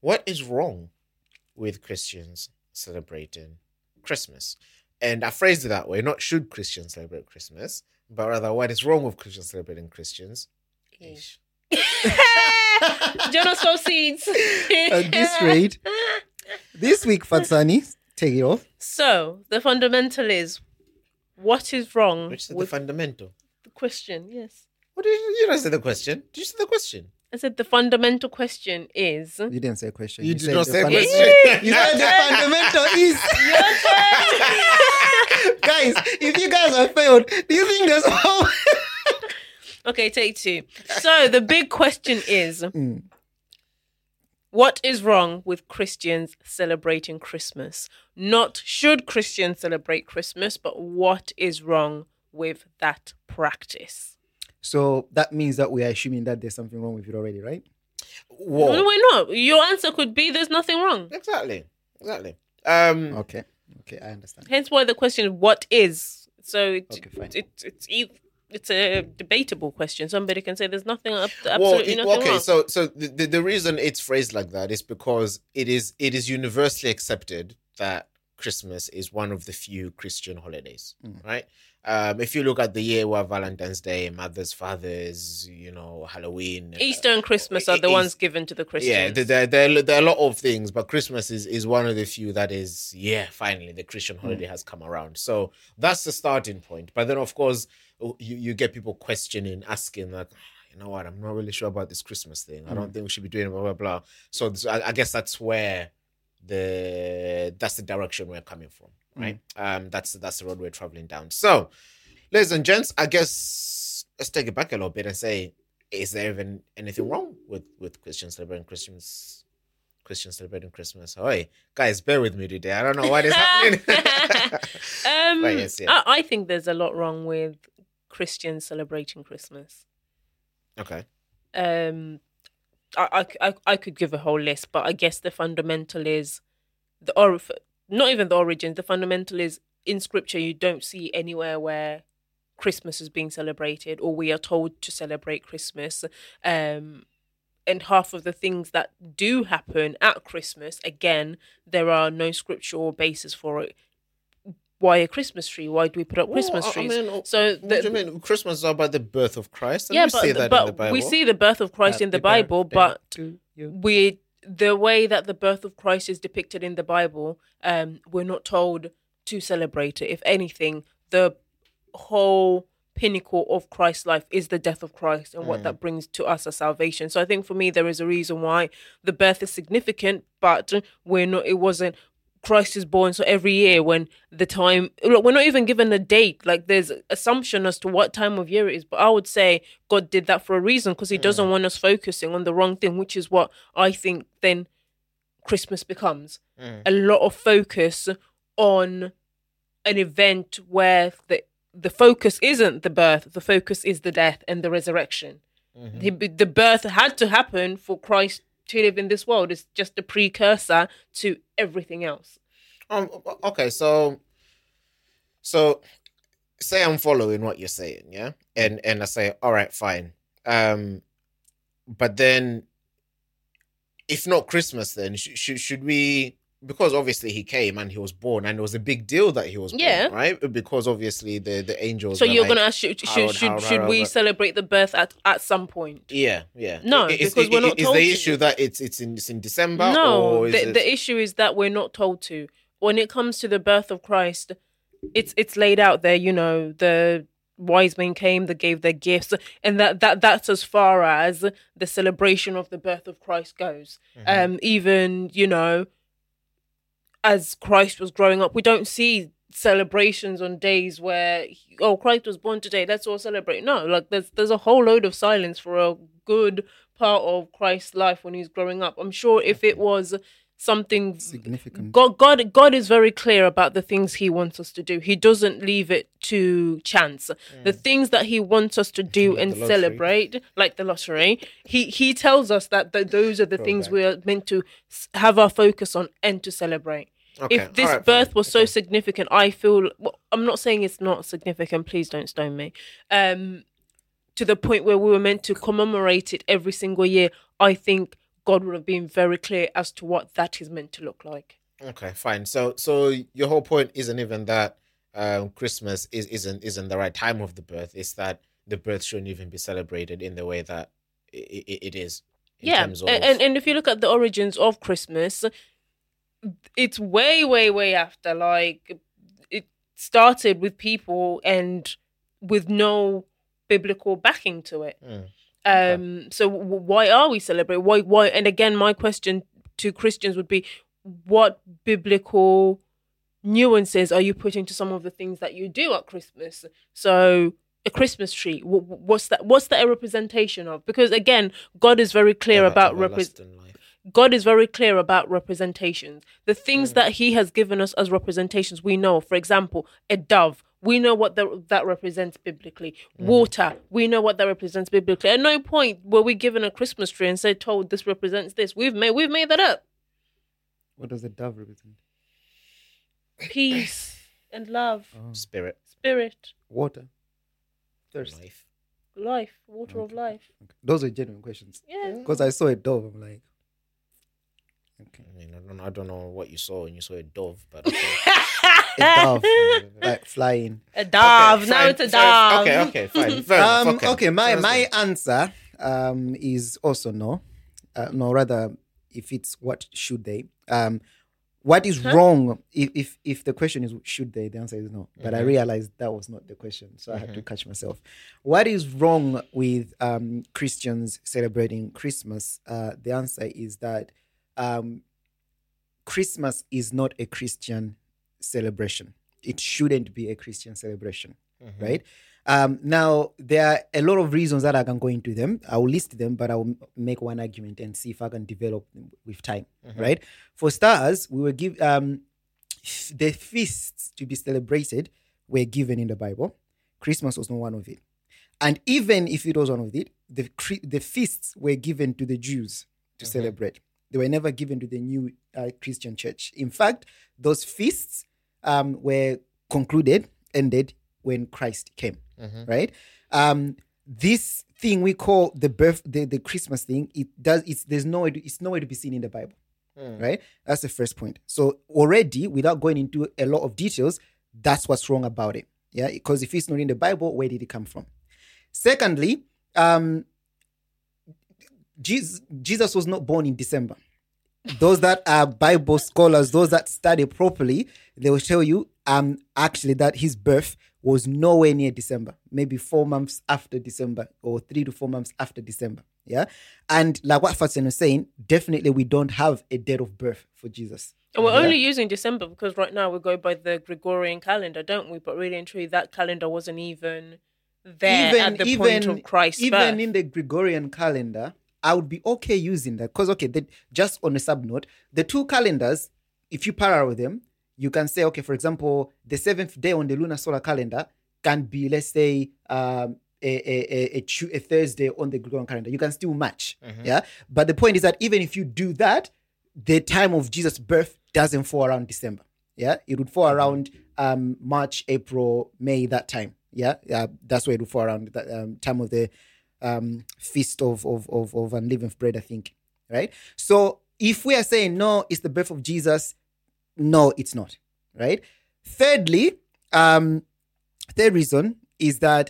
What is wrong with Christians celebrating Christmas? And I phrased it that way, not should Christians celebrate Christmas, but rather what is wrong with Christians celebrating Christians? Ish. Jonas proceeds. At this rate, this week, Fatsani, take it off. So, the fundamental is, what is wrong Which is the with fundamental. the question? Yes. What did you not say the question? Did you say the question? I said the fundamental question is... You didn't say a question. You did said not the say a funda- question. You said the fundamental is. Guys, if you guys have failed, do you think there's hope? Okay, take two. So, the big question is... What is wrong with Christians celebrating Christmas? Not should Christians celebrate Christmas, but what is wrong with that practice? So that means that we are assuming that there's something wrong with it already, right? Whoa. No, we're not. Your answer could be there's nothing wrong. Exactly. Okay, I understand. Hence why the question is what is. So Okay, fine. it's a debatable question. Somebody can say there's nothing absolutely nothing wrong. So the reason it's phrased like that is because it is universally accepted that Christmas is one of the few Christian holidays, right? If you look at the year where Valentine's Day, Mother's, Father's, Halloween, Easter and Christmas are the ones given to the Christians. Yeah, there are a lot of things, but Christmas is one of the few that is, finally the Christian holiday has come around. So that's the starting point. But then, of course, you get people questioning, asking, like, you know what, I'm not really sure about this Christmas thing. I don't think we should be doing blah, blah, blah. So I guess that's where that's the direction we're coming from, right? That's the road we're traveling down. So, ladies and gents, I guess let's take it back a little bit and say, is there even anything wrong with Christians celebrating Christmas? Christians celebrating Christmas. Oi, guys, bear with me today. I don't know what is happening. But yes, yeah. I think there's a lot wrong with Christians celebrating Christmas. Okay. I could give a whole list, but I guess the fundamental is not even the origin. The fundamental is in Scripture. You don't see anywhere where Christmas is being celebrated, or we are told to celebrate Christmas. And half of the things that do happen at Christmas, again, there are no scriptural basis for it. Why a Christmas tree? Why do we put up Christmas trees? What do you mean? Christmas is about the birth of Christ. And yeah, we see that in the Bible. we see the birth of Christ in the Bible, but the way that the birth of Christ is depicted in the Bible, we're not told to celebrate it. If anything, the whole pinnacle of Christ's life is the death of Christ and what that brings to us as salvation. So I think for me, there is a reason why the birth is significant, but it wasn't Christ is born. So every year when the time, look, we're not even given a date. Like there's assumption as to what time of year it is. But I would say God did that for a reason, because he doesn't want us focusing on the wrong thing, which is what I think then Christmas becomes. A lot of focus on an event where the focus isn't the birth, the focus is the death and the resurrection. The birth had to happen for Christ to live in this world. It's just a precursor to everything else. Okay, so say I'm following what you're saying, yeah, and I say, all right, fine, but then if not Christmas, then should we? Because obviously he came and he was born, and it was a big deal that he was born, right? Because obviously the angels. So you're gonna ask, should we celebrate the birth at some point? Yeah. No, because we're not told Is the to. issue that it's in December? No, or the issue is that we're not told to. When it comes to the birth of Christ, it's laid out there. You know, the wise men came, they gave their gifts, and that's as far as the celebration of the birth of Christ goes. Even as Christ was growing up, we don't see celebrations on days where Christ was born today, let's all celebrate. No, like there's a whole load of silence for a good part of Christ's life when he's growing up. I'm sure if it was something significant, God is very clear about the things he wants us to do. He doesn't leave it to chance. The things that he wants us to do and celebrate, like the lottery, he tells us that those are the things we are meant to have our focus on and to celebrate. Okay. If this birth was so significant, I feel, I'm not saying it's not significant, please don't stone me, to the point where we were meant to commemorate it every single year, I think God would have been very clear as to what that is meant to look like. Okay, fine. So your whole point isn't even that Christmas isn't the right time of the birth. It's that the birth shouldn't even be celebrated in the way that it is. And if you look at the origins of Christmas, it's way after. Like, it started with people and with no biblical backing to it. So why are we celebrating? Why? And again, my question to Christians would be, what biblical nuances are you putting to some of the things that you do at Christmas? So a Christmas tree, what's that? What's that a representation of? Because again, God is very clear about God is very clear about representations. The things that He has given us as representations, we know. For example, a dove. We know what that represents biblically. Water, we know what that represents biblically. At no point were we given a Christmas tree and told this represents this. We've made that up. What does a dove represent? Peace and love. Spirit. Water. Thirst. Life. Water of life. Okay. Those are genuine questions. Yeah. Because I saw a dove, I'm like, okay. I mean, I don't know what you saw when you saw a dove, but okay. A dove, like flying. A dove. Okay, now fine. it's a dove. Okay, fine. Fair enough. Okay, my answer is also no. No, rather, if it's what should they? What is wrong? If the question is should they, the answer is no. But I realized that was not the question, so I had to catch myself. What is wrong with Christians celebrating Christmas? The answer is that Christmas is not a Christian celebration. It shouldn't be a Christian celebration, right? Now, there are a lot of reasons that I can go into them. I will list them, but I will make one argument and see if I can develop them with time, right? For starters, we were given the feasts to be celebrated were given in the Bible. Christmas was not one of it. And even if it was one of it, the feasts were given to the Jews to celebrate. They were never given to the new Christian church. In fact, those feasts were ended when Christ came, right? This thing we call the Christmas thing, it's nowhere to be seen in the Bible, right? That's the first point. So already, without going into a lot of details, that's what's wrong about it, yeah? Because if it's not in the Bible, where did it come from? Secondly, Jesus was not born in December. Those that are Bible scholars, those that study properly, they will tell you actually that his birth was nowhere near December, maybe 4 months after December or 3 to 4 months after December. Yeah. And like what Fatsan was saying, definitely we don't have a date of birth for Jesus. And we're only using December because right now we go by the Gregorian calendar, don't we? But really and truly, that calendar wasn't even there at the point of Christ's birth. Even in the Gregorian calendar, I would be okay using that because, just on a sub note, the two calendars, if you parallel them, you can say, okay, for example, the 7th day on the lunar solar calendar can be, let's say, a Thursday on the Gregorian calendar. You can still match, yeah? But the point is that even if you do that, the time of Jesus' birth doesn't fall around December, yeah? It would fall around March, April, May, that time, yeah? That's where it would fall around, that time of the feast of unleavened bread, I think, right? So if we are saying, no, it's the birth of Jesus, no, it's not, right? Thirdly, third reason is that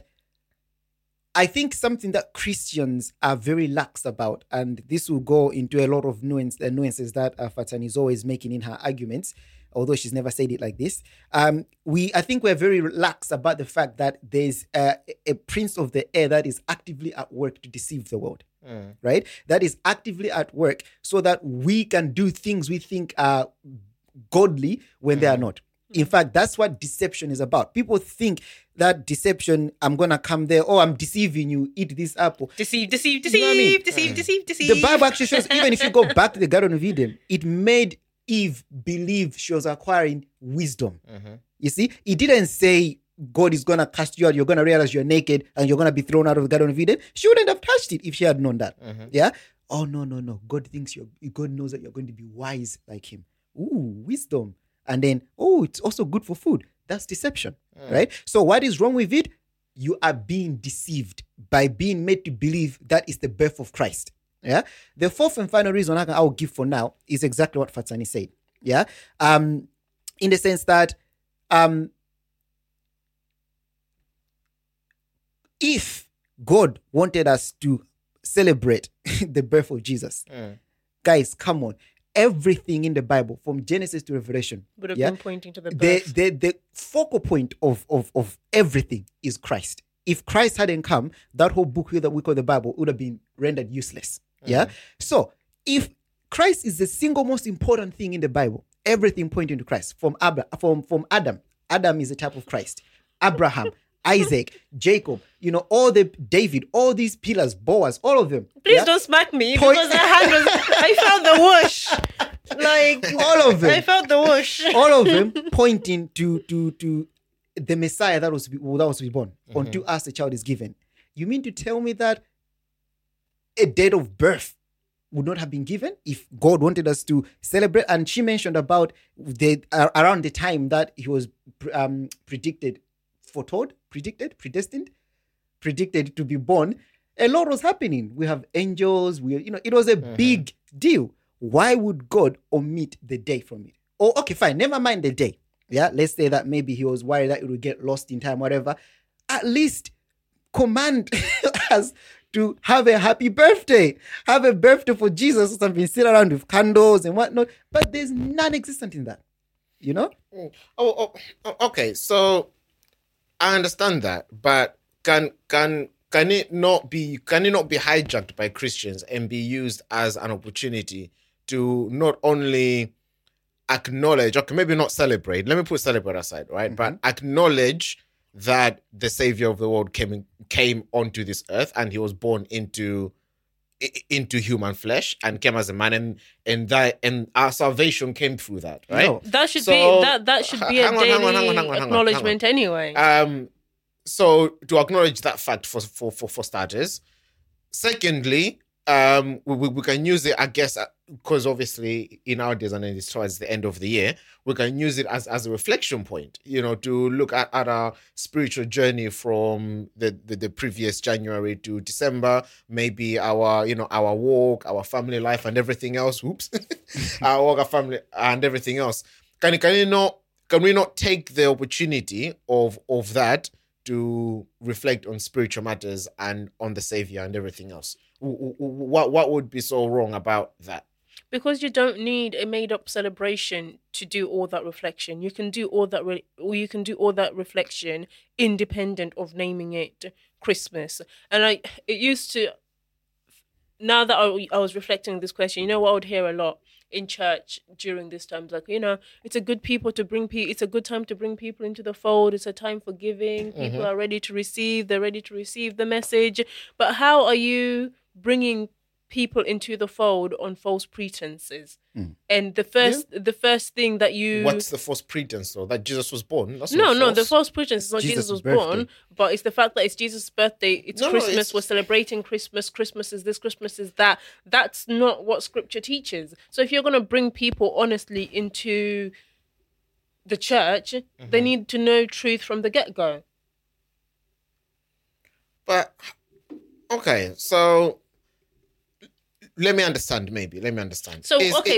I think something that Christians are very lax about, and this will go into a lot of nuances that Fatsan is always making in her arguments, although she's never said it like this. I think we're very lax about the fact that there's a prince of the air that is actively at work to deceive the world, right? That is actively at work so that we can do things we think are godly when they are not. In fact, that's what deception is about. People think that deception, I'm going to come there, I'm deceiving you, eat this apple. Deceive. You know what I mean? Deceive. The Bible actually shows, even if you go back to the Garden of Eden, it made Eve believe she was acquiring wisdom. You see, it didn't say God is going to cast you out, you're going to realize you're naked and you're going to be thrown out of the Garden of Eden. She wouldn't have touched it if she had known that. Yeah? Oh, no. God knows that you're going to be wise like him. Ooh, wisdom. And then, it's also good for food. That's deception, right? So what is wrong with it? You are being deceived by being made to believe that is the birth of Christ. Yeah. The fourth and final reason I'll give for now is exactly what Fatsani said. Yeah. In the sense that if God wanted us to celebrate the birth of Jesus, guys, come on. Everything in the Bible, from Genesis to Revelation, would have been pointing to the birth. The focal point of everything is Christ. If Christ hadn't come, that whole book that we call the Bible would have been rendered useless. Yeah. So if Christ is the single most important thing in the Bible, everything pointing to Christ. From Adam. Adam is a type of Christ. Abraham, Isaac, Jacob, all the David, all these pillars, Boaz, all of them. Please don't smack me because I felt the whoosh. Like all of them. I felt the whoosh. All of them pointing to the Messiah that was to be born. Unto us a child is given. You mean to tell me that a date of birth would not have been given if God wanted us to celebrate? And she mentioned about around the time that he was predestined to be born. A lot was happening. We have angels. It was a big deal. Why would God omit the day from it? Oh, okay, fine. Never mind the day. Yeah, let's say that maybe he was worried that it would get lost in time, whatever. At least command us to have a happy birthday. Have a birthday for Jesus or something. Sit around with candles and whatnot. But there's non-existent in that. Okay. So I understand that, but can it not be hijacked by Christians and be used as an opportunity to not only acknowledge, okay, maybe not celebrate, let me put celebrate aside, right? But acknowledge that the Savior of the world came onto this earth and he was born into human flesh and came as a man, and our salvation came through that, right? No. That should be a daily acknowledgement anyway. So to acknowledge that fact for starters. Secondly, we can use it, I guess, because obviously in our days and it's towards the end of the year, we can use it as a reflection point, to look at our spiritual journey from the previous January to December, maybe our walk, our family life and everything else. Our walk, our family and everything else. Can we not take the opportunity of that to reflect on spiritual matters and on the Savior and everything else? What would be so wrong about that? Because you don't need a made-up celebration to do all that reflection. You can do all that reflection independent of naming it Christmas. And now that I was reflecting on this question, what I would hear a lot in church during this time, like, it's a good time to bring people into the fold. It's a time for giving. People are ready to receive. They're ready to receive the message. But how are you bringing people into the fold on false pretenses? And the first thing that what's the false pretense though? That Jesus was born? That's no, the false pretense is not Jesus was born, but it's the fact that it's Jesus' birthday. It's Christmas. We're celebrating Christmas. Christmas is this. Christmas is that. That's not what Scripture teaches. So if you're going to bring people honestly into the church, they need to know truth from the get-go. But okay, so let me understand. So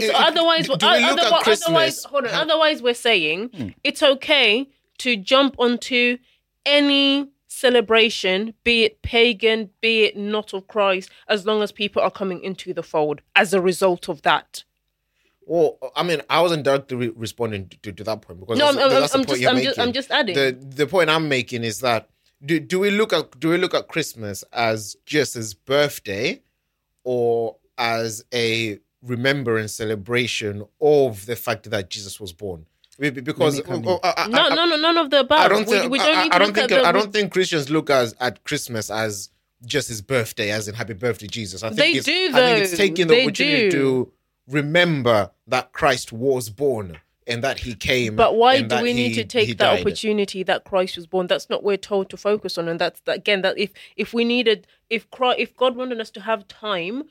otherwise we're saying it's okay to jump onto any celebration, be it pagan, be it not of Christ, as long as people are coming into the fold as a result of that. Well, I mean, I wasn't directly responding to that point because I'm just adding. The point I'm making is that do we look at Christmas as just his birthday, or as a remembrance celebration of the fact that Jesus was born? Because none of the above. I don't think Christians look at Christmas as just his birthday, as in happy birthday Jesus. I think it's taking the opportunity to remember that Christ was born and that he came. But why do we need to take that opportunity that Christ was born? That's not what we're told to focus on. And that's again, that if God wanted us to have time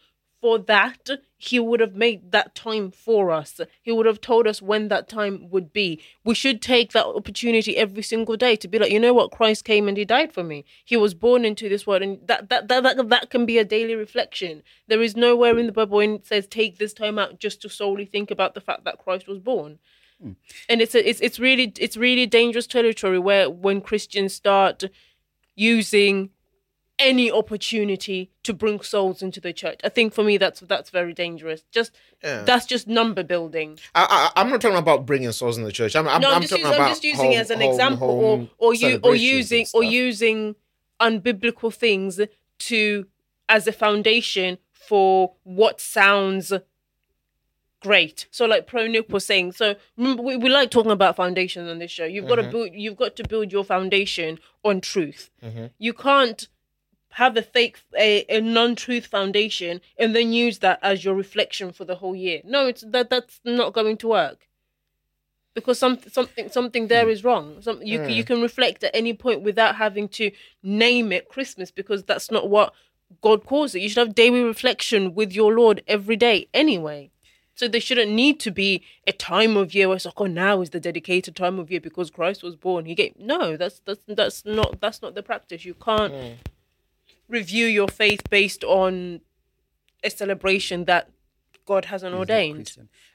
for that, he would have made that time for us. He would have told us when that time would be. We should take that opportunity every single day to be like, you know what, Christ came and he died for me. He was born into this world, and that can be a daily reflection. There is nowhere in the Bible when it says take this time out just to solely think about the fact that Christ was born. And it's really dangerous territory where when Christians start using any opportunity to bring souls into the church. I think for me that's very dangerous. That's just number building. I'm not talking about bringing souls in the church. I'm just using it as an example, or using unbiblical things as a foundation for what sounds great. So like Pro Nick was saying, so remember we like talking about foundations on this show. You've got to build your foundation on truth. You can't have a non-truth foundation and then use that as your reflection for the whole year. No, that's not going to work, because something there is wrong. You can reflect at any point without having to name it Christmas, because that's not what God calls it. You should have daily reflection with your Lord every day anyway. So there shouldn't need to be a time of year where it's like, oh, now is the dedicated time of year because Christ was born. No, that's not the practice. You can't review your faith based on a celebration that God hasn't ordained.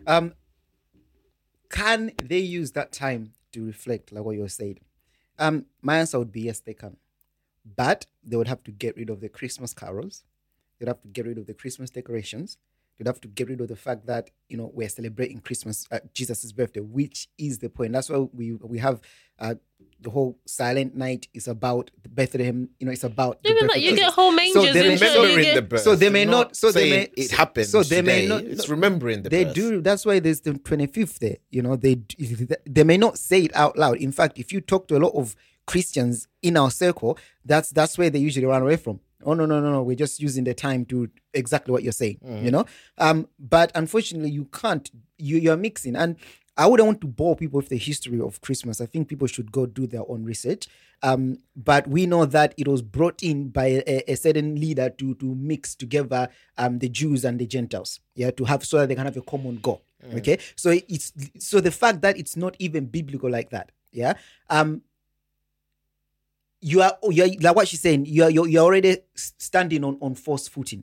Can they use that time to reflect, like what you're saying? My answer would be yes, they can. But they would have to get rid of the Christmas carols. They'd have to get rid of the Christmas decorations. They'd have to get rid of the fact that, we're celebrating Christmas, Jesus' birthday, which is the point. That's why we have the whole Silent Night is about the Bethlehem. It's about the birth of you Jesus. get whole mangers. So they're remembering the birth. So they may not. So they may. It happened. So they today. may not. It's remembering the They birth. do. That's why there's the 25th there. They may not say it out loud. In fact, if you talk to a lot of Christians in our circle, that's where they usually run away from. Oh, no. We're just using the time to exactly what you're saying, But unfortunately, you can't. You're mixing. And I wouldn't want to bore people with the history of Christmas. I think people should go do their own research. But we know that it was brought in by a certain leader to mix together the Jews and the Gentiles, to have so that they can have a common goal. Okay, so the fact that it's not even biblical like that, you're like what she's saying, you're already standing on false footing,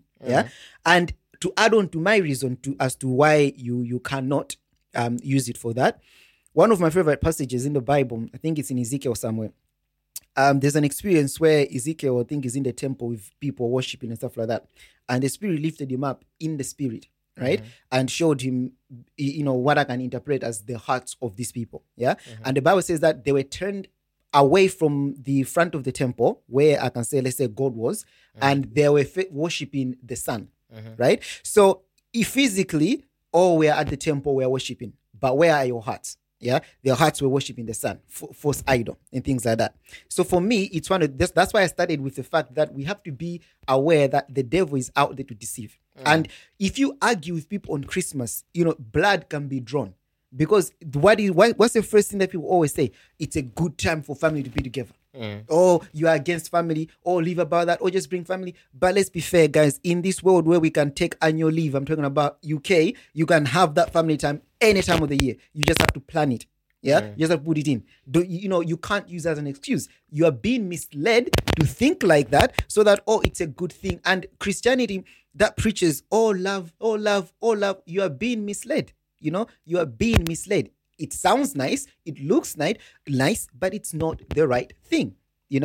and to add on to my reason as to why you cannot use it for that, one of my favorite passages in the Bible, I think it's in Ezekiel somewhere. There's an experience where Ezekiel, I think, is in the temple with people worshiping and stuff like that, and the Spirit lifted him up in the Spirit, right, and showed him what I can interpret as the hearts of these people, and the Bible says that they were turned away from the front of the temple where I can say, let's say God was, and they were worshiping the sun, right? So if physically, all we're at the temple, we're worshiping, but where are your hearts? Their hearts were worshiping the sun, false idol and things like that. So for me, it's that's why I started with the fact that we have to be aware that the devil is out there to deceive. And if you argue with people on Christmas, blood can be drawn. Because what's the first thing that people always say? It's a good time for family to be together. Oh, you are against family, or leave about that, or just bring family. But let's be fair, guys. In this world where we can take annual leave, I'm talking about UK, you can have that family time any time of the year. You just have to plan it. You just have to put it in. You can't use that as an excuse. You are being misled to think like that, so that, it's a good thing. And Christianity that preaches, love, love, love, you are being misled. You are being misled. It sounds nice, it looks nice, but it's not the right thing.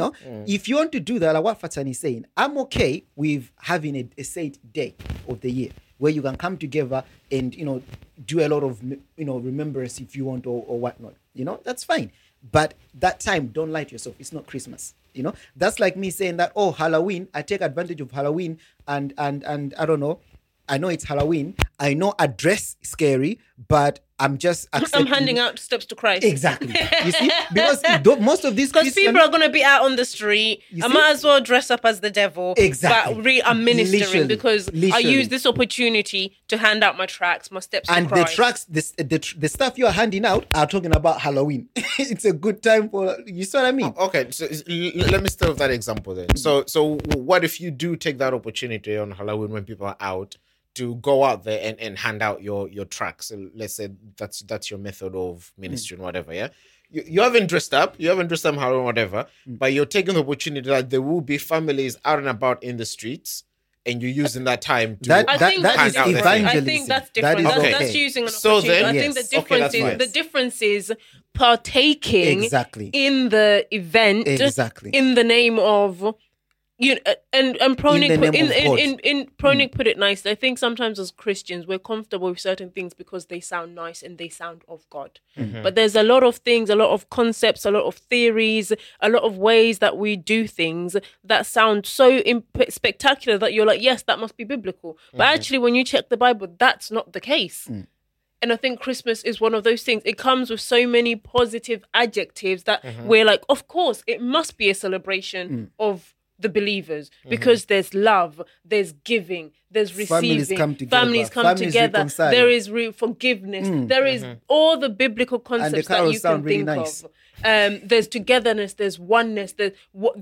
If you want to do that, like what Fatan is saying, I'm okay with having a set day of the year where you can come together and do a lot of remembrance if you want or whatnot. That's fine. But that time, don't lie to yourself. It's not Christmas. That's like me saying that, Halloween, I take advantage of Halloween and I don't know. I know it's Halloween. I know I dress scary, but I'm just accepting. I'm handing out steps to Christ. Exactly. You see? Because most of these Christians... Because people are going to be out on the street. I might as well dress up as the devil. Exactly. But I'm ministering because I use this opportunity to hand out my tracts, my steps to Christ. And the tracts, the stuff you are handing out are talking about Halloween. It's a good time for... You see what I mean? Okay, so let me start with that example then. So what if you do take that opportunity on Halloween when people are out to go out there and hand out your tracts. So let's say that's your method of ministry and whatever, yeah? You haven't dressed up, how or whatever, but you're taking the opportunity that there will be families out and about in the streets, and you're using that time to That I think is that's different. evangelism. I think that's different. That is That's, okay. that's using an So opportunity. then- I think the Yes. Okay, difference that's is fine. the difference is partaking Exactly. in the event Exactly. in the name of and Pronik In the put, name of God. in Pronik put it nicely. I think sometimes as Christians we're comfortable with certain things because they sound nice and they sound of God. But there's a lot of things, a lot of concepts, a lot of theories, a lot of ways that we do things that sound so spectacular that you're like, yes, that must be biblical. But actually, when you check the Bible, that's not the case. And I think Christmas is one of those things. It comes with so many positive adjectives that we're like, of course, it must be a celebration of the believers because there's love, there's giving, there's receiving. Families come together. Reconcile. There is forgiveness. There is all the biblical concepts that you can think nice. of. There's togetherness. There's oneness. There's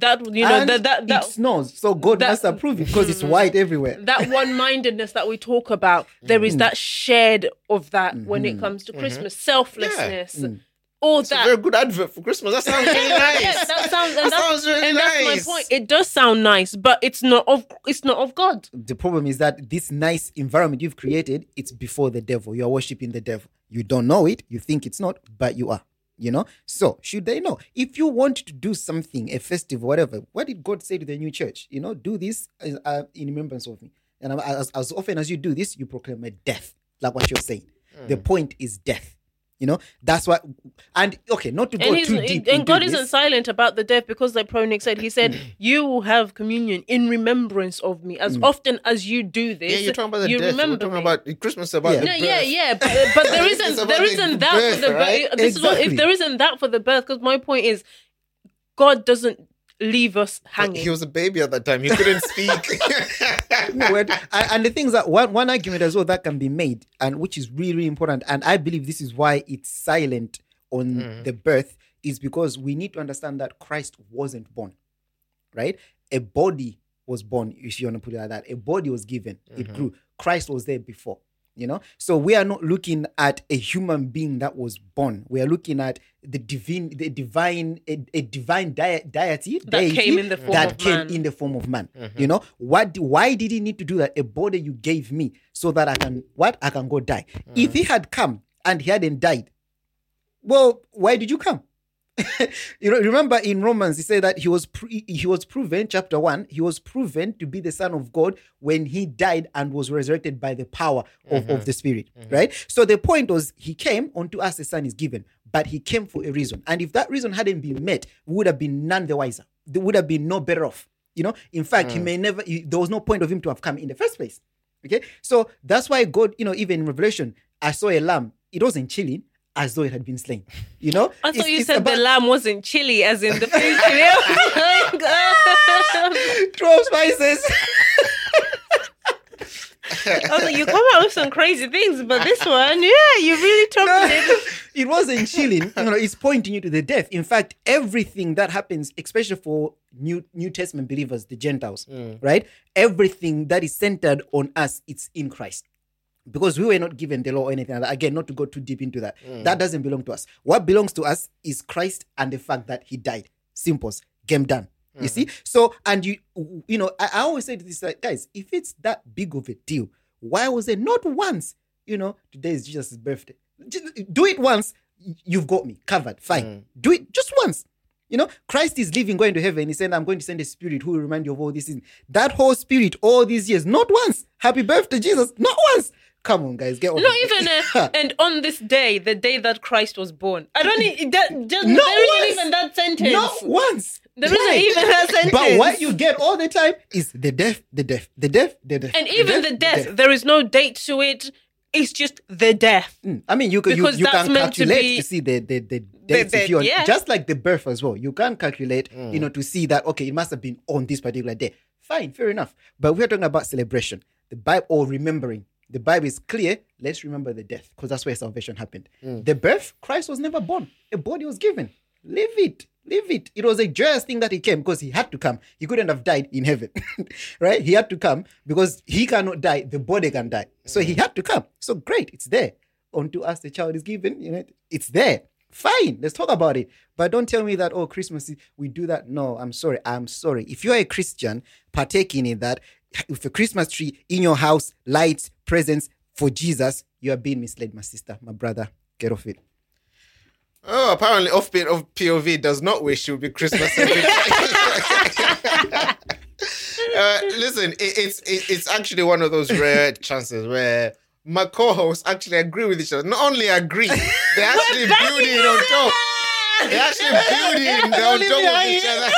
it snows, so God must approve it because it's white everywhere. that one-mindedness that we talk about. There is that shared of that when it comes to Christmas. Selflessness. All It's a that. very good advert for Christmas. That sounds really nice. Yeah, that sounds really and nice. that's my point. It does sound nice, but it's not of God. The problem is that this nice environment you've created, it's before the devil. You are worshiping the devil. You don't know it. You think it's not, but you are. So should they know? If you want to do something, a festival, whatever, what did God say to the new church? Do this in remembrance of me. And as often as you do this, you proclaim a death, like what you're saying. The point is death. That's why. And okay, not to go too deep. And God this. isn't silent about the death because, like Pronik said, he said, "You will have communion in remembrance of me. As often as you do this, Yeah, you're talking about the you death. remember We're talking me." about Christmas about the birth. Yeah. But there It's isn't about there the isn't that birth, for the right? birth. This is what, if there isn't that for the birth, because my point is, God doesn't leave us hanging. He was a baby at that time. He couldn't speak. And the things that one argument as well that can be made, and which is really, really important, and I believe this is why it's silent on the birth, is because we need to understand that Christ wasn't born, right? A body was born, if you want to put it like that. A body was given, it grew. Christ was there before. So we are not looking at a human being that was born. We are looking at a divine deity That came in the form of man. in the form of man. Why did he need to do that? A body you gave me so that I can go die. If he had come and he hadn't died, well, why did you come? Remember in Romans, he said that he was proven, chapter 1, he was proven to be the Son of God when he died and was resurrected by the power of the Spirit, right? So the point was, he came, unto us the Son is given, but he came for a reason. And if that reason hadn't been met, we would have been none the wiser. There would have been no better off. In fact, there was no point of him to have come in the first place. Okay? So that's why God, even in Revelation, I saw a lamb. It wasn't chilling, as though it had been slain. I thought you said the lamb wasn't chili, as in the food chili. 12 spices. I was like, you come out with some crazy things, but this one, you really topped it. It wasn't chilling. It's pointing you to the death. In fact, everything that happens, especially for New Testament believers, the Gentiles, right? Everything that is centered on us, it's in Christ. Because we were not given the law or anything like that. Again, not to go too deep into that. That doesn't belong to us. What belongs to us is Christ and the fact that he died. Simples. Game done. You see? So, and I always say to this, like, guys, if it's that big of a deal, why was it not once, today is Jesus' birthday. Do it once, you've got me covered. Fine. Do it just once. Christ is living, going to heaven. He said, I'm going to send a spirit who will remind you of all these things. That whole spirit, all these years, not once. Happy birthday, Jesus. Not once. Come on, guys, get on. Not even and on this day, the day that Christ was born. I don't need that. Just Not there isn't once. even that sentence. Not once. There isn't even that sentence. But what you get all the time is the death, the death, the death, the death. And even the death, there is no date to it. It's just the death. I mean, you can Because that's can meant to calculate be- to see the dates if you yeah. just like the birth as well. You can calculate, to see that okay, it must have been on this particular day. Fine, fair enough. But we're talking about celebration, the Bible, or remembering. The Bible is clear. Let's remember the death because that's where salvation happened. The birth, Christ was never born. A body was given. Leave it. Leave it. It was a joyous thing that he came because he had to come. He couldn't have died in heaven, right? He had to come because he cannot die. The body can die. So he had to come. So great. It's there. Unto us the child is given. It's there. Fine. Let's talk about it. But don't tell me that, Christmas, we do that. No, I'm sorry. If you're a Christian partaking in that, with a Christmas tree in your house, lights, presents for Jesus, you are being misled, my sister, my brother. Get off it. Oh, apparently Offbeat of POV does not wish it would be Christmas every day. Listen, it's actually one of those rare chances where my co-hosts actually agree with each other. Not only agree, they actually build it on top. They actually build it on top of each other.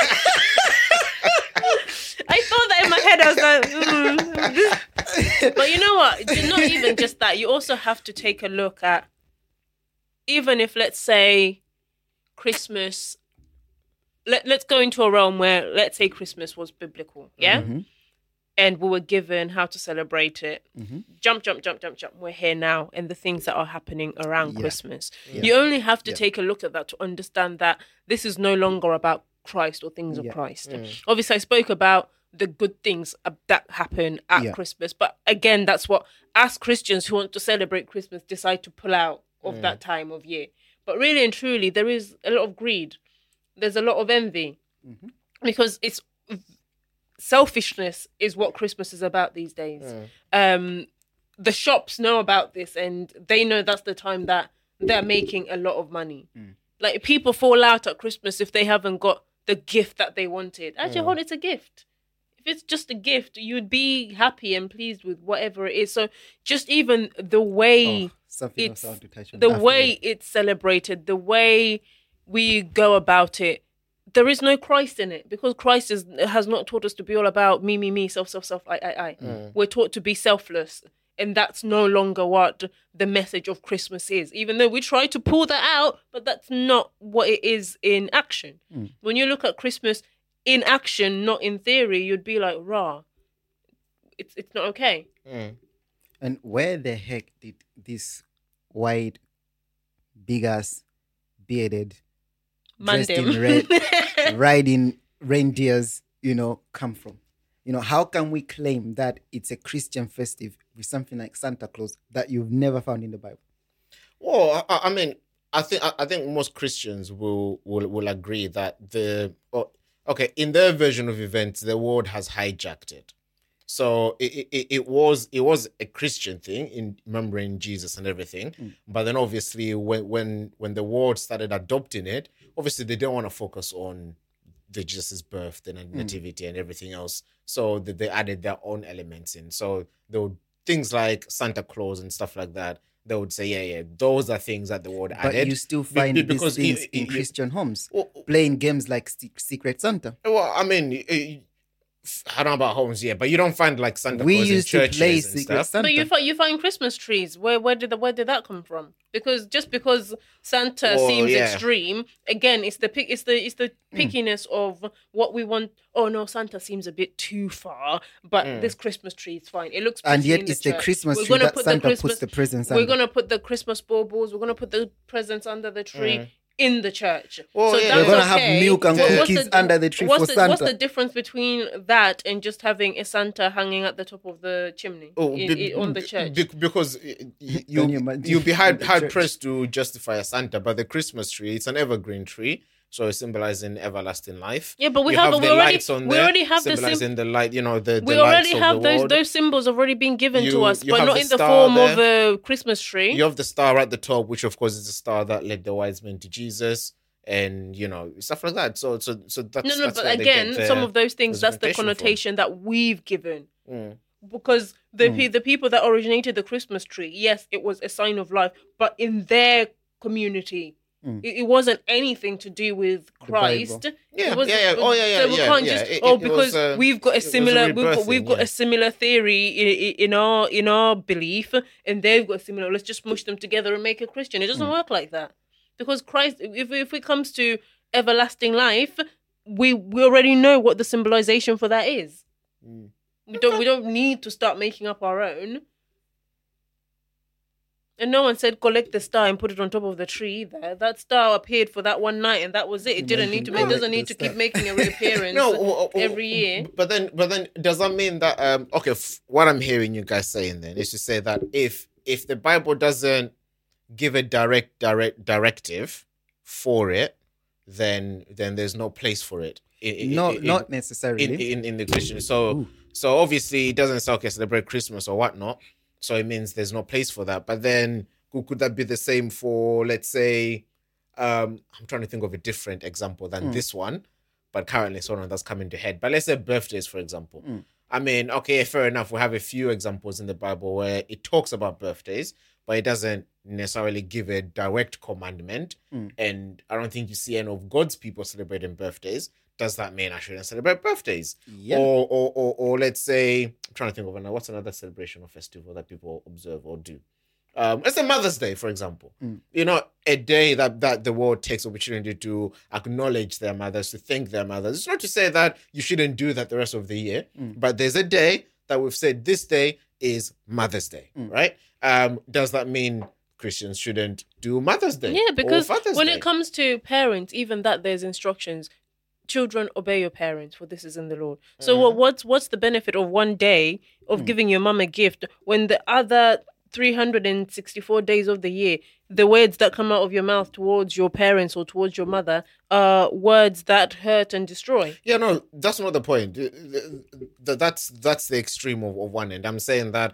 I thought that in my head. I was like, But you know what? Not even just that. You also have to take a look at, even if, let's say, Christmas, let's go into a realm where, let's say, Christmas was biblical, yeah? Mm-hmm. And we were given how to celebrate it. Mm-hmm. Jump. We're here now. And the things that are happening around Christmas. Yeah. You only have to take a look at that to understand that this is no longer about Christ or things of Christ. Obviously, I spoke about the good things that happen at Christmas. But again, that's what, as Christians who want to celebrate Christmas, decide to pull out of that time of year. But really and truly, there is a lot of greed. There's a lot of envy. Mm-hmm. Because it's selfishness is what Christmas is about these days. The shops know about this and they know that's the time that they're making a lot of money. Like, people fall out at Christmas if they haven't got the gift that they wanted. Actually, hold, it's a gift. If it's just a gift, you'd be happy and pleased with whatever it is. So just even the way it's celebrated, the way we go about it, there is no Christ in it, because Christ has not taught us to be all about me, self, I. We're taught to be selfless. And that's no longer what the message of Christmas is, even though we try to pull that out, but that's not what it is in action. When you look at Christmas in action, not in theory, you'd be like, rah, it's not okay. And where the heck did this white, big-ass, bearded, dressed in red, riding reindeers, come from? How can we claim that it's a Christian festive with something like Santa Claus that you've never found in the Bible? Well, I mean, I think most Christians will agree that in their version of events, the world has hijacked it. So it was a Christian thing in remembering Jesus and everything. But then obviously when the world started adopting it, obviously they don't want to focus on the Jesus' birth and nativity and everything else. So they added their own elements in. So there were things like Santa Claus and stuff like that. They would say, those are things that the world added. But you still find these things in Christian homes, playing games like Secret Santa. Well, I mean, I don't know about homes, but you don't find like Santa Claus in churches and play stuff. Secret Santa. But you find Christmas trees. Where did that come from? Because just because Santa seems extreme, again, it's the pickiness of what we want. Oh no, Santa seems a bit too far, but this Christmas tree is fine. It looks pretty, and yet it's the Christmas tree that Santa puts the presents under. We're gonna put the Christmas baubles. We're gonna put the presents under the tree. In the church. Well, so we're going to have milk and cookies under the tree for Santa. What's the difference between that and just having a Santa hanging at the top of the chimney on the church? Because you'll be hard pressed to justify a Santa, but the Christmas tree, it's an evergreen tree. So it's symbolizing everlasting life. Yeah, but we already have symbolizing the light. The we already have those symbols already been given to us, but not in the form of a Christmas tree. You have the star at the top, which of course is the star that led the wise men to Jesus, and stuff like that. So that's but again, some of those things, that's the connotation that we've given. Because the people that originated the Christmas tree, yes, it was a sign of life, but in their community. It wasn't anything to do with Christ. So we can't just we've got a similar a similar theory in our belief, and they've got a similar. Let's just mush them together and make a Christian. It doesn't work like that, because Christ. If it comes to everlasting life, we already know what the symbolization for that is. We don't need to start making up our own. And no one said collect the star and put it on top of the tree either. That star appeared for that one night and that was it. It didn't need to make, doesn't need to keep making a reappearance every year. But then does that mean that what I'm hearing you guys saying then is to say that if the Bible doesn't give a direct directive for it, then there's no place for it. Not necessarily in the Christian. So obviously it doesn't say okay, celebrate Christmas or whatnot. So it means there's no place for that. But then could that be the same for, let's say, I'm trying to think of a different example than this one, but currently it's one that's coming to head. But let's say birthdays, for example. I mean, okay, fair enough. We have a few examples in the Bible where it talks about birthdays, but it doesn't necessarily give a direct commandment. And I don't think you see any of God's people celebrating birthdays. Does that mean I shouldn't celebrate birthdays? Yeah. Or let's say, I'm trying to think of what's another celebration or festival that people observe or do. Let's say Mother's Day, for example. You know, a day that the world takes opportunity to acknowledge their mothers, to thank their mothers. It's not to say that you shouldn't do that the rest of the year, but there's a day that we've said this day is Mother's Day, right? Does that mean Christians shouldn't do Mother's Day? Yeah, because when Day? it comes to parents, even that there's instructions. Children, obey your parents, for this is in the Lord. So what's the benefit of one day of giving your mum a gift when the other 364 days of the year, the words that come out of your mouth towards your parents or towards your mother are words that hurt and destroy? Yeah, no, that's not the point. That's the extreme of one end. I'm saying that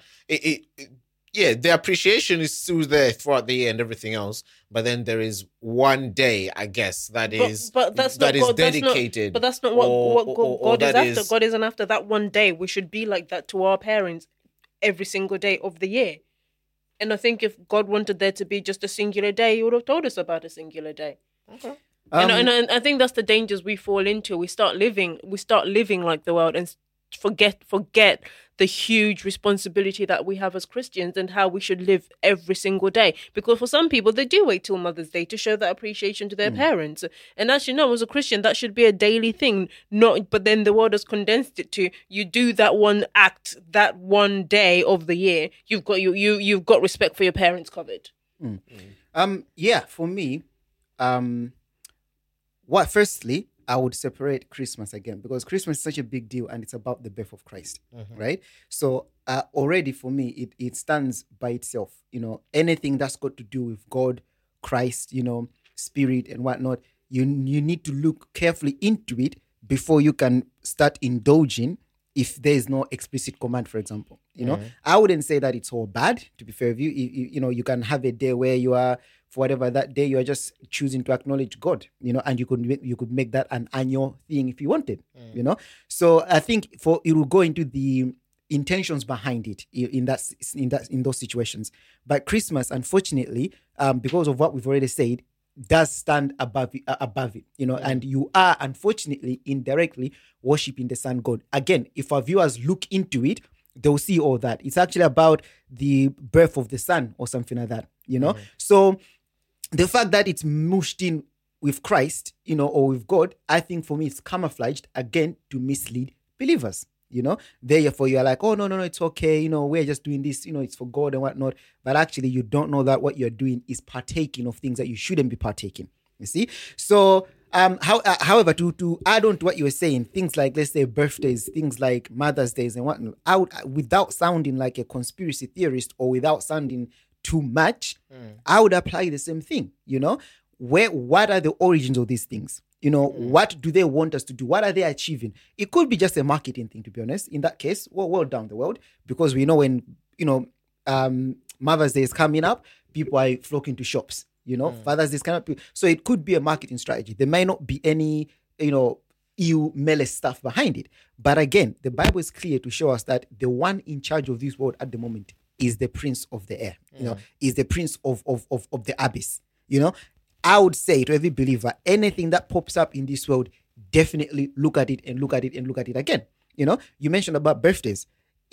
the appreciation is still there throughout the year and everything else, but then there is one day, I guess, that is dedicated. But that's not what God is after. God isn't after that one day. We should be like that to our parents every single day of the year. And I think if God wanted there to be just a singular day, He would have told us about a singular day. Okay. And I think that's the dangers we fall into. We start living like the world and forget the huge responsibility that we have as Christians and how we should live every single day. Because for some people, they do wait till Mother's Day to show that appreciation to their parents. And as you know, as a Christian, that should be a daily thing. But then the world has condensed it to you do that one act, that one day of the year. You've got respect for your parents covered. For me, firstly, I would separate Christmas again because Christmas is such a big deal and it's about the birth of Christ, right? So already for me, it stands by itself. You know, anything that's got to do with God, Christ, you know, Spirit and whatnot, you need to look carefully into it before you can start indulging if there is no explicit command, for example. You know, I wouldn't say that it's all bad, to be fair with you. You know, you can have a day where you are, for whatever that day, you are just choosing to acknowledge God, you know, and you could make that an annual thing if you wanted, you know. So I think it will go into the intentions behind it in those situations. But Christmas, unfortunately, because of what we've already said, does stand above it, you know, and you are unfortunately indirectly worshiping the sun God. Again, if our viewers look into it, they'll see all that. It's actually about the birth of the sun or something like that, you know. So the fact that it's mushed in with Christ, you know, or with God, I think for me it's camouflaged again to mislead believers. You know, therefore you're like, oh no, it's okay. You know, we're just doing this. You know, it's for God and whatnot. But actually, you don't know that what you're doing is partaking of things that you shouldn't be partaking. You see, so however, to add on to what you were saying, things like, let's say, birthdays, things like Mother's Days and whatnot, I would, without sounding like a conspiracy theorist or without sounding too much, I would apply the same thing. You know, what are the origins of these things? You know, what do they want us to do? What are they achieving? It could be just a marketing thing, to be honest. In that case, well down the world, because we know when, you know, Mother's Day is coming up, people are flocking to shops. You know, Father's Day is coming up. So it could be a marketing strategy. There may not be any, you know, malice stuff behind it. But again, the Bible is clear to show us that the one in charge of this world at the moment is the prince of the air, you know, is the prince of the abyss, you know. I would say to every believer, anything that pops up in this world, definitely look at it and look at it and look at it again. You know, you mentioned about birthdays.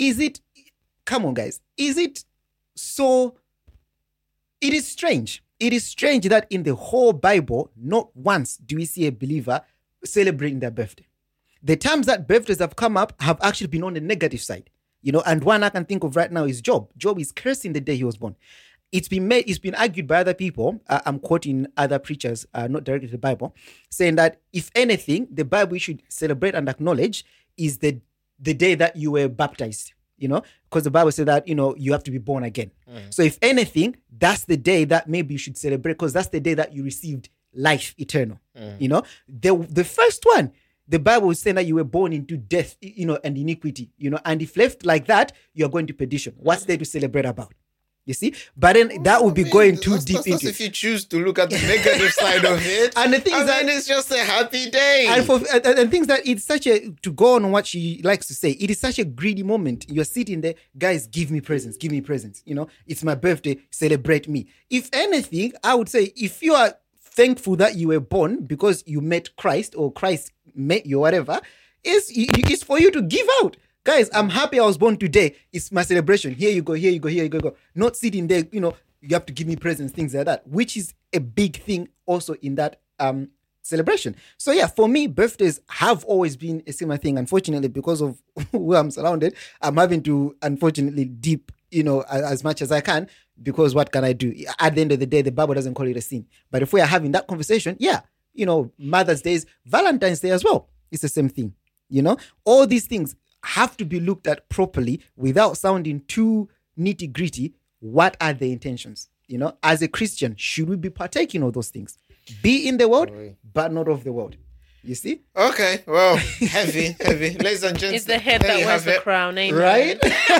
Come on, guys, is it so? It is strange. It is strange that in the whole Bible, not once do we see a believer celebrating their birthday. The times that birthdays have come up have actually been on the negative side. You know, and one I can think of right now is Job. Job is cursing the day he was born. it's been argued by other people. I'm quoting other preachers, not directly to the Bible, saying that if anything, the Bible we should celebrate and acknowledge is the day that you were baptized. Because the Bible said that, you have to be born again. So if anything, that's the day that maybe you should celebrate, because that's the day that you received life eternal. The first one, the Bible is saying that you were born into death, and iniquity, and if left like that, you're going to perdition. What's there to celebrate about? You see? But then that would be going too deep into it. If you choose to look at the negative side of it. And the thing is that it's just a happy day. And things that it's such to go on what she likes to say, it is such a greedy moment. You're sitting there, guys, give me presents. It's my birthday, celebrate me. If anything, I would say if you are thankful that you were born because you met Christ or Christ met you, whatever, it's for you to give out. Guys, I'm happy I was born today. It's my celebration. Here you go. Not sitting there, you have to give me presents, things like that, which is a big thing also in that celebration. So yeah, for me, birthdays have always been a similar thing. Unfortunately, because of where I'm surrounded, I'm having to, unfortunately, deep, as much as I can, because what can I do? At the end of the day, the Bible doesn't call it a sin. But if we are having that conversation, yeah, Mother's Day, Valentine's Day as well. It's the same thing. All these things have to be looked at properly without sounding too nitty gritty. What are the intentions? As a Christian, should we be partaking of those things? Be in the world, but not of the world. You see? Okay, well, heavy. Ladies and gentlemen, it's the head that wears the crown, ain't right?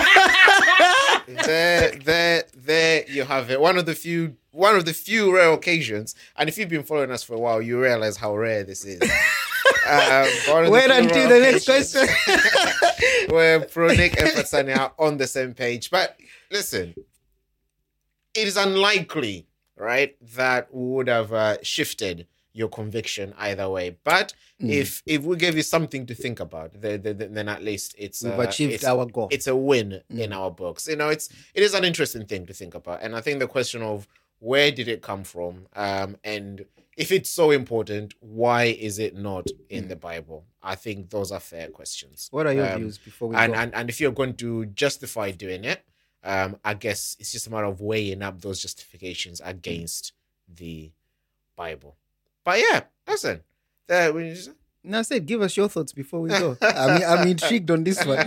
There you have it. One of the few rare occasions, and if you've been following us for a while, you realize how rare this is. Wait until the next question. Where Pronic and Fatsani are on the same page. But listen, it is unlikely, right, that we would have shifted your conviction either way. But if we gave you something to think about, then at least we've achieved our goal. It's a win in our books. It is an interesting thing to think about. And I think the question of where did it come from, and if it's so important, why is it not in the Bible? I think those are fair questions. What are your views before we go? And if you're going to justify doing it, I guess it's just a matter of weighing up those justifications against the Bible. But yeah, listen. No, I said, give us your thoughts before we go. I'm intrigued on this one.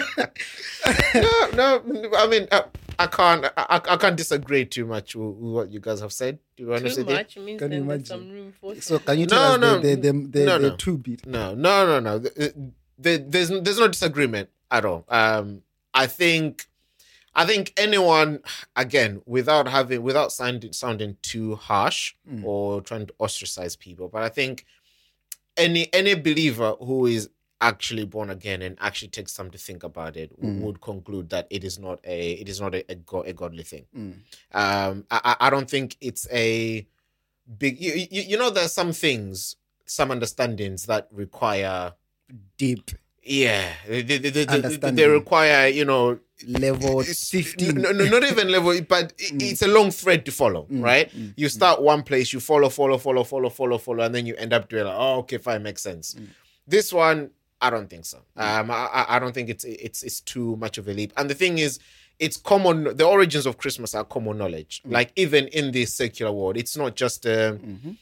No. I mean, I can't disagree too much with what you guys have said. Do you understand? Too much means then there's some room for. So can you tell us the two bit? No. There's no disagreement at all. I think anyone, again, without sounding too harsh or trying to ostracize people, but I think any believer who is actually born again and actually takes time to think about it would conclude that it is not a godly thing. I don't think it's a big. There's some understandings that require deep. Yeah, they require level 15. No, not even level, but it's a long thread to follow, right? You start one place, you follow, and then you end up doing like, oh, okay, fine, makes sense. This one, I don't think so. I don't think it's too much of a leap. And the thing is, it's common. The origins of Christmas are common knowledge. Like even in the secular world, it's not just a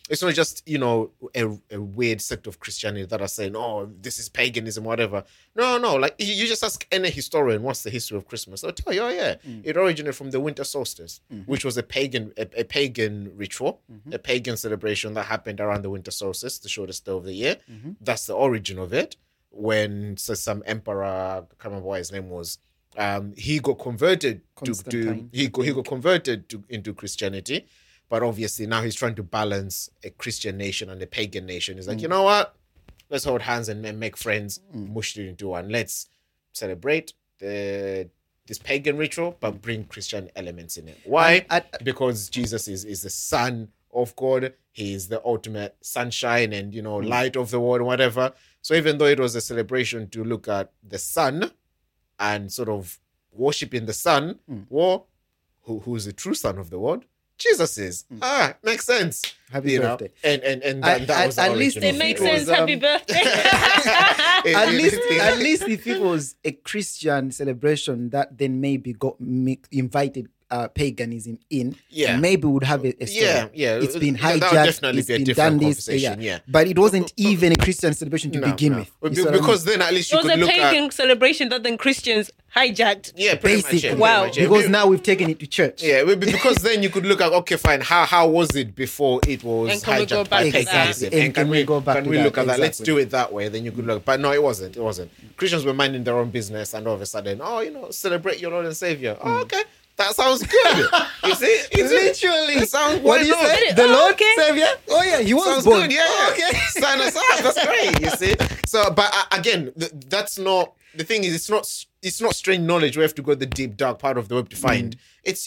weird sect of Christianity that are saying, oh, this is paganism, whatever. No. Like you just ask any historian, what's the history of Christmas? They'll tell you, oh yeah, it originated from the winter solstice, which was a pagan ritual, a pagan celebration that happened around the winter solstice, the shortest day of the year. That's the origin of it. When some emperor, I can't remember what his name was. He got converted into Christianity, but obviously now he's trying to balance a Christian nation and a pagan nation. He's like, you know what? Let's hold hands and make friends, mush it into one. Let's celebrate this pagan ritual, but bring Christian elements in it. Why? Because Jesus is the Son of God. He is the ultimate sunshine and light of the world, whatever. So even though it was a celebration to look at the sun and sort of worshiping the Son, who's the true Son of the world? Jesus is. Makes sense. Happy birthday. And that was at least it makes sense. Happy birthday. At least if it was a Christian celebration that then maybe got invited paganism in, Yeah. maybe we would have a story. It's been hijacked. That would definitely it's be a been different done this. conversation. Yeah. But it wasn't even a Christian celebration to begin with. You see what I mean? Because then at least It you was could a look pagan at. celebration that then Christians hijacked. Yeah, pretty Basically. much. Yeah, Wow. pretty much, yeah. Because now we've taken it to church. Yeah, because then you could look at, okay, fine, how was it before it was And can we go hijacked by back to that? paganism? And can we go back can to we that? look at that? Let's Exactly. do it that way. Then you could look. But no, it wasn't. It wasn't. Christians were minding their own business, and all of a sudden, celebrate your Lord and Savior. Oh, okay. That sounds good. You see? Literally. It sounds What do you why say? not? The Oh, Lord okay. Savior? Oh, yeah, he was Sounds born. good, yeah. Oh, okay. Sign us up. That's great. You see. So, but again, that's not the thing. Is it's not strange knowledge. We have to go the deep dark part of the web to find. It's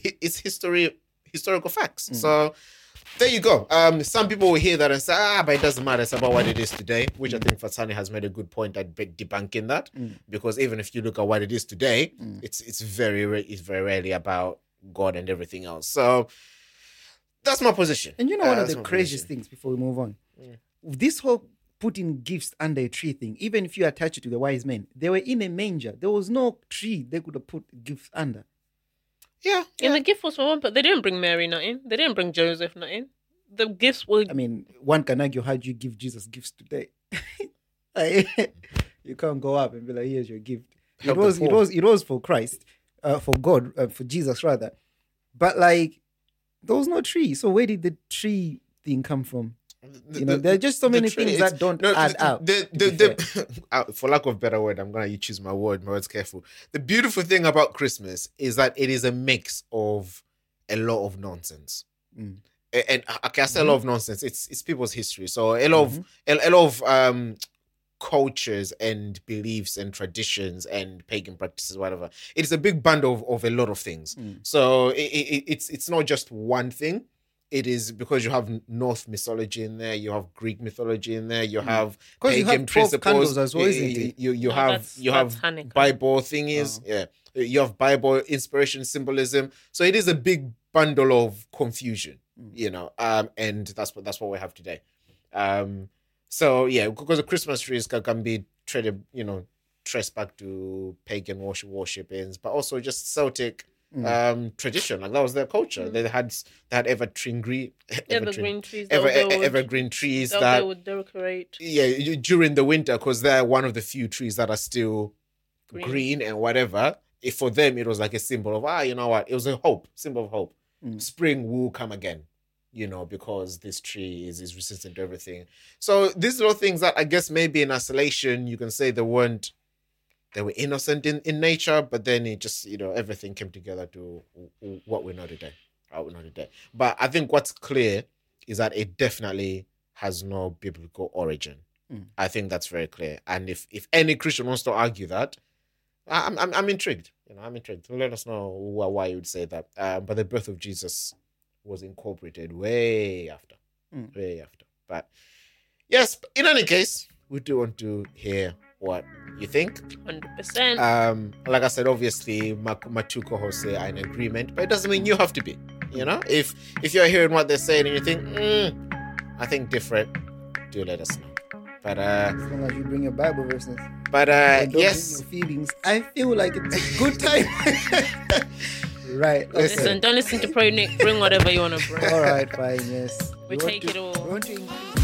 historical facts. So there you go. Some people will hear that and say, but it doesn't matter. It's about what it is today, which I think Fatani has made a good point at debunking that, because even if you look at what it is today, it's very rarely about God and everything else. So that's my position. And you know, one of That's the my craziest position. things before we move on, this whole putting gifts under a tree thing, even if you attach it to the wise men, they were in a manger. There was no tree they could have put gifts under. Yeah. And the gift was for one, but they didn't bring Mary nothing. They didn't bring Joseph nothing. The gifts were. I mean, one can argue, how do you give Jesus gifts today? Like, you can't go up and be like, here's your gift. Help the poor. It was for Christ, for God, for Jesus rather. But like, there was no tree. So where did the tree thing come from? There are just so many things that don't add up. For lack of a better word, I'm gonna choose my words careful. The beautiful thing about Christmas is that it is a mix of a lot of nonsense. And okay, I say a lot of nonsense. It's people's history. So a lot of cultures and beliefs and traditions and pagan practices, whatever. It's a big bundle of a lot of things. So it's not just one thing. It is because you have Norse mythology in there, you have Greek mythology in there, you have Because you pagan have 12 principles candles as well, isn't it? You No, have that's Hanukkah. Bible thingies, you have Bible inspiration, symbolism. So it is a big bundle of confusion, and that's what we have today. So yeah, because the Christmas trees can be traced back to pagan worshipings, but also just Celtic tradition. Like that was their culture. They had evergreen trees. evergreen trees that that they would decorate. Yeah, during the winter, because they're one of the few trees that are still green and whatever. For them, it was like a symbol of you know what? It was a symbol of hope. Spring will come again. Because this tree is resistant to everything. So these little things that I guess maybe in isolation, you can say they were innocent in nature, but then it just, everything came together to what we know today. But I think what's clear is that it definitely has no biblical origin. I think that's very clear. And if any Christian wants to argue that, I'm intrigued. I'm intrigued. Let us know why you would say that. But the birth of Jesus was incorporated way after. But yes, in any case, we do want to hear what you think. 100%. Like I said, obviously my two co-hosts are in agreement, but it doesn't mean you have to be. If you're hearing what they're saying and you think, I think different, do let us know. But as long as you bring your Bible verses. But and don't yes, bring your feelings. I feel like it's a good time. Right. Okay. Listen, don't listen to Pro Nick. Bring whatever you want to bring. All right, fine. Yes. We take it all. We want to include